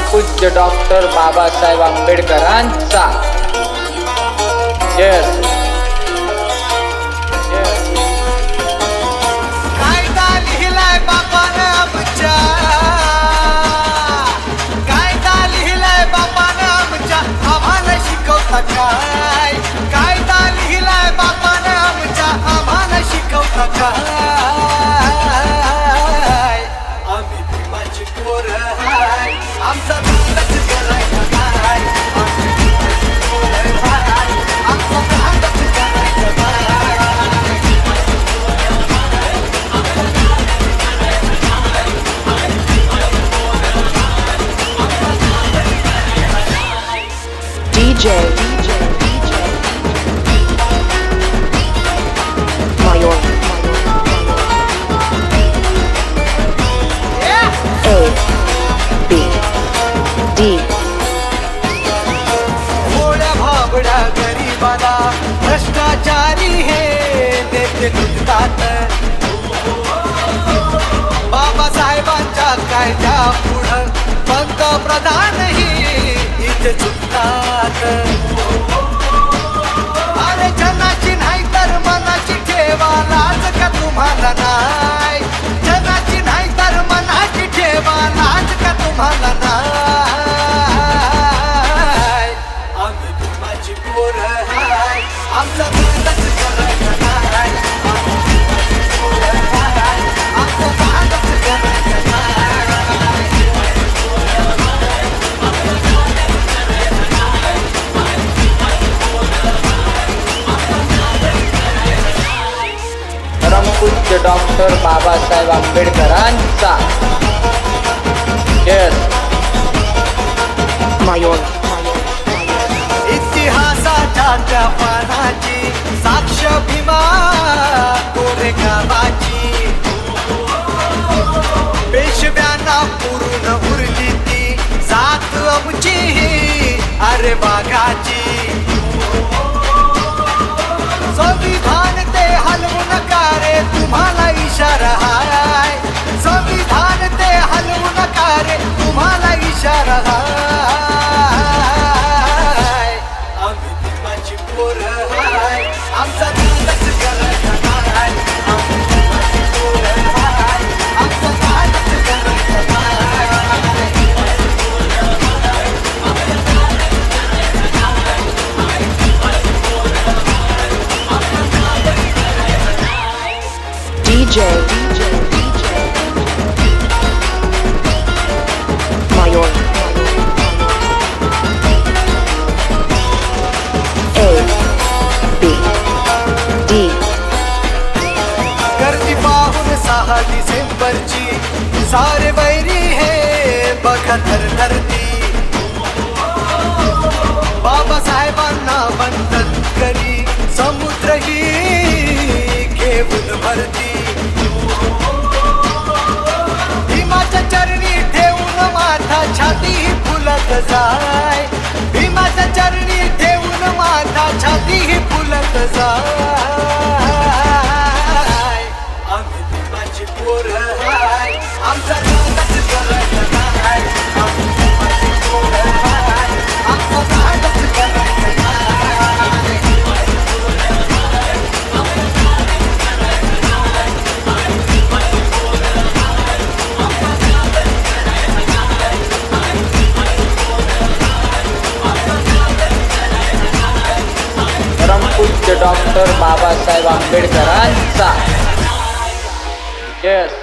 परमपूज्य डॉक्टर बाबासाहेब आंबेडकरांचा. यस. कायदा लिहिलाय बापानं आमच्या, कायदा लिहिलाय बापानं आमच्या, आम्हाला शिकवता काय? कायदा लिहिलाय बापानं आमच्या, आम्हाला शिकवता काय? आम्ही भीमाची पोरं हाय, आमचा धाकच करायचा काय? आम्ही भीमाची पोरं हाय, आमचा धाकच करायचा काय? DJ Mayor A B D भोळ्या भाबड्या गरीबाला भ्रष्टाचारी हे नेते लुटतात. बाबासाहेबांच्या कायद्या पुढं पंतप्रधानही इथे चुकतात. अरे जनाची नाही तर मनाची ठेवा लाज का तुम्हाला नाही? जनाची नाही तर मनाची ठेवा लाज का तुम्हाला नाही? आम्ही भीमाची पोरं हाय, आमचा धाकच करायचा नाही. आम्ही भीमाची पोरं हाय, आमचा धाकच करायचा नाही. परमपूज्य डॉक्टर बाबासाहेब आंबेडकरांचा. यस. Mayor इतिहासाच्या त्या पानाची साक्ष भीमा कोरेगावाची. पेशव्यांना पुरून उरली ती जात आमची अरे वाघाची. संविधान ते हलवू नका रे तुम्हाला इशारा हाय. संविधान ते हलवू नका रे तुम्हाला इशारा हाय. आम्ही भीमाची पोरं हाय, आमचा धाकच करायचा नाही. आम्ही भीमाची पोरं हाय, आमचा धाकच करायचा नाही. DJ Mayor A B D गर्दी पाहून 6 डिसेंबरची सारे बैरी हे बघा धरती. बाबासाहेबांना वंदन करी समुद्रही घेऊन भरती. भीमाच्या चरणी ठेवून माथा छाती फुलत जाय. भीमाच्या चरणी ठेवून माथा छाती फुलत जाय. आम्ही भीमाची पोरं हाय, आमचा धाकच करायचा नाही. आम्ही भीमाची पोरं हाय, आमचा धाकच करायचा नाही. परमपूज्य डॉक्टर बाबासाहेब आंबेडकरांचा. यस.